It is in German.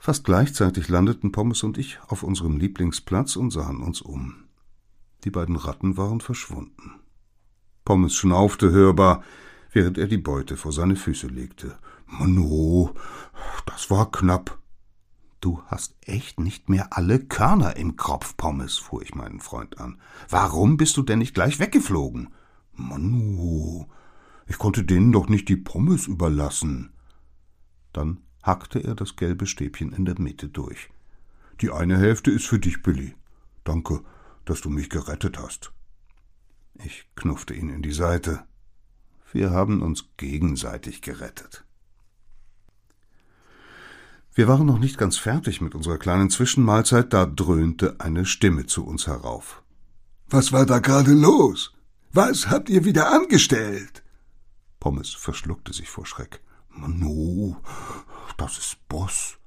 Fast gleichzeitig landeten Pommes und ich auf unserem Lieblingsplatz und sahen uns um. Die beiden Ratten waren verschwunden. Pommes schnaufte hörbar, während er die Beute vor seine Füße legte. »Mano, das war knapp.« »Du hast echt nicht mehr alle Körner im Kopf, Pommes«, fuhr ich meinen Freund an. »Warum bist du denn nicht gleich weggeflogen?« »Manu, ich konnte denen doch nicht die Pommes überlassen.« Dann hackte er das gelbe Stäbchen in der Mitte durch. »Die eine Hälfte ist für dich, Billy. Danke, dass du mich gerettet hast.« Ich knuffte ihn in die Seite. Wir haben uns gegenseitig gerettet. Wir waren noch nicht ganz fertig mit unserer kleinen Zwischenmahlzeit, da dröhnte eine Stimme zu uns herauf. »Was war da gerade los? Was habt ihr wieder angestellt?« Pommes verschluckte sich vor Schreck. »Manu, das ist Boss.